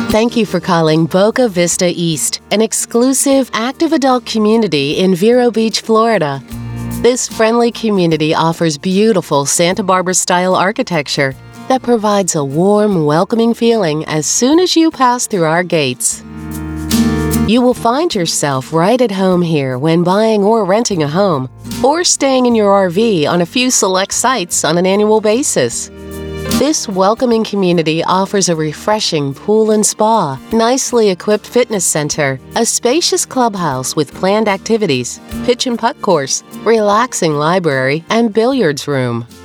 Thank you for calling Boca Vista East, an exclusive active adult community in Vero Beach, Florida. This friendly community offers beautiful Santa Barbara-style architecture that provides a warm, welcoming feeling as soon as you pass through our gates. You will find yourself right at home here when buying or renting a home, or staying in your RV on a few select sites on an annual basis. This welcoming community offers a refreshing pool and spa, nicely equipped fitness center, a spacious clubhouse with planned activities, pitch and putt course, relaxing library, and billiards room.